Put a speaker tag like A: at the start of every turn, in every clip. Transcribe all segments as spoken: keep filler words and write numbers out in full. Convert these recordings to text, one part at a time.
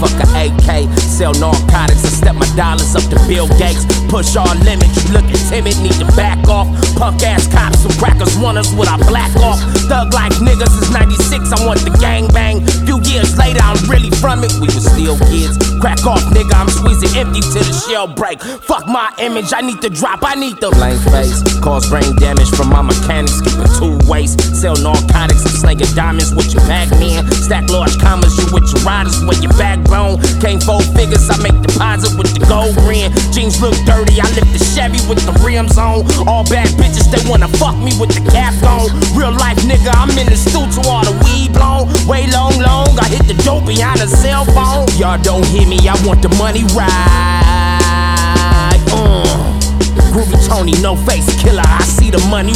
A: fuck a A K. Sell narcotics and step my dollars up to Bill Gates. Push all limits, you looking timid, need to back off. Punk ass cops who crackers want us with our black off. Thug life niggas is ninety-six, I want the gang bang. Few years later, I'm really from it, we was still kids. Crack off, nigga, I'm squeezing empty till the shell break. Fuck my image, I need to drop, I need the blank face. Cause brain damage from my mechanics, keep it two ways. Sell narcotics, I'm slinging diamonds with your Pac-Man. Stack large commas, you with your riders, with your backbone. Came four figures, I make deposit with the gold ring. Jeans look dirty, I lift the Chevy with the rims on. All bad bitches, they wanna fuck me with the cap on. Real life nigga, I'm in the stew to all the weed blown. Way long, long, I hit the dope behind a cell phone. Y'all don't hear me, I want the money right. Uh. Groovy Tony, no face killer, I see the money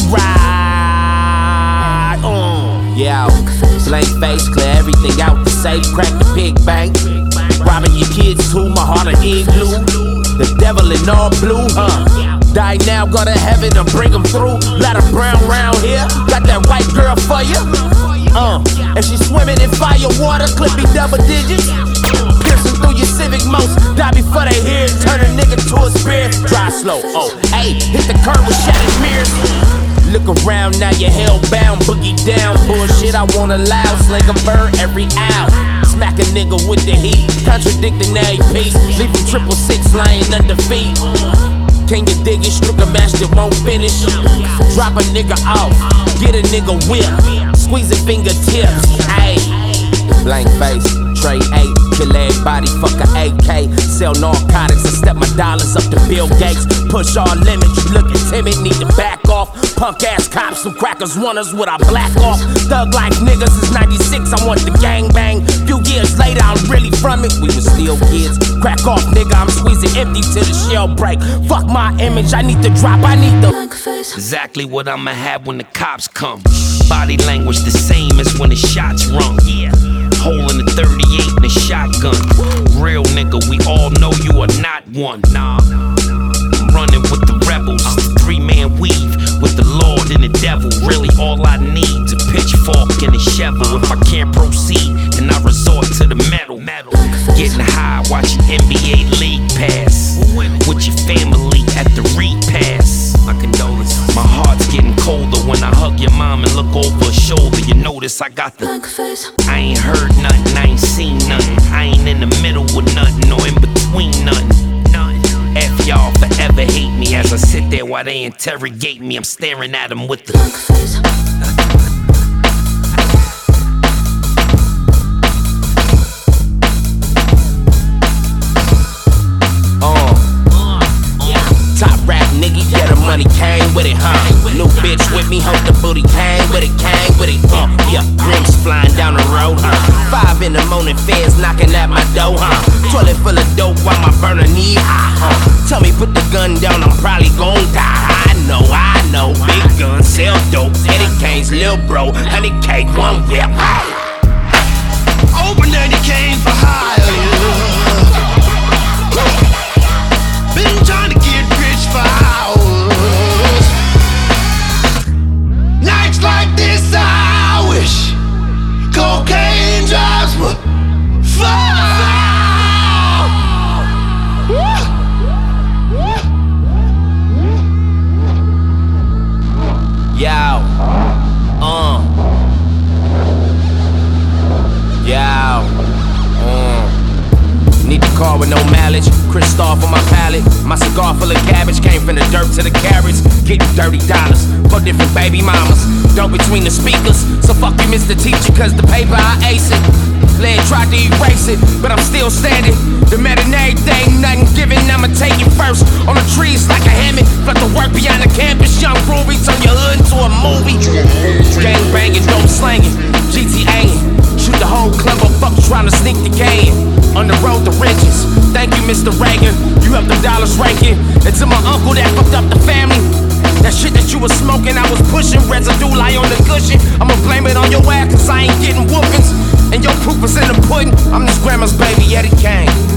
A: right. Uh. Yeah, blank face, clear everything out the safe, crack the pig bank. Robbing your kids too, my heart an igloo. The devil in all blue, huh? Die now, go to heaven and bring them through. Lot of brown round here, got that white girl for you. Uh, and she swimming in fire water, clippy double digits. Piercing through your Civic most, die before they hear it. Turn a nigga to a spear. Drive slow, oh, hey, hit the curb with shattered mirrors. Look around, now you're hellbound, boogie down. Bullshit I won't allow, sling a bird every hour. Smack a nigga with the heat, contradicting every piece. Leave him triple six lying under feet. Can you dig it? Strip a match that won't finish. Drop a nigga off, get a nigga whip. Squeezing fingertips, ayy. Blank face, tray eight. Kill everybody, fuck a A K. Sell narcotics and step my dollars up to Bill Gates. Push all limits, you looking timid, need to back off. Punk ass cops, some crackers want us with our black off. Thug life niggas is ninety-six, I want the gang bang. Few years later, I'm really from it, we was still kids. Crack off, nigga, I'm squeezing empty till the shell break. Fuck my image, I need to drop, I need the
B: exactly what I'ma have when the cops come. Body language the same as when the shots rung. Yeah. Hole in the thirty-eight and a shotgun. Real nigga, we all know you are not one. Nah, I'm running with the rebels. Three-man weave with the Lord and the devil. Really all I need's a pitchfork and a shovel. If I can't proceed, then I resort to the metal. Getting high, watching N B A League Pass. With your family at the repass. My condolences. My heart's getting colder when I hug your mom and look over her shoulder. You notice I got the I ain't heard nothing, I ain't seen nothing. I ain't in the middle with nothing or in between nothing. F y'all forever hate me as I sit there while they interrogate me. I'm staring at them with the
A: yeah, the money came with it, huh? New bitch with me, hope the booty came with it, came with it, uh, yeah, rims flying down the road, huh? Five in the morning, feds knocking at my door, huh? Toilet full of dope while my burner knee high, huh? Tell me put the gun down, I'm probably gon' die. I know, I know, big gun, sell dope, Eddie Kane's lil' bro, honey cake, one whip, hey!
C: Open Eddie Kane for hire, yeah. Been trying to get rich for hours. Nights like this I wish cocaine drives my far.
A: Yo, uh, yo, uh. Need the car with no mileage, Cristal for my palate. My cigar full of cabbage, came from the dirt to the carrots. Getting thirty dollars for different baby mamas. Dope between the speakers, so fuck you Mister Teacher, cause the paper I ace it. Lead tried to erase it, but I'm still standing. The matinee thing, nothing given, I'ma take it first. On the trees like a hammock, flood the work beyond the campus. Young Ruby, turn your hood into a movie. Gang banging, dope slanging, G T A-ing. Shoot the whole club up, fuck trying to sneak the game. On the road to riches, thank you Mister Reagan. You have the dollars ranking. And to my uncle that fucked up the family, that shit that you was smoking, I was pushing. Residue lie on the cushion. I'ma blame it on your ass, cause I ain't getting whoopings. And your proof is in the pudding. I'm this grandma's baby, Eddie Kane.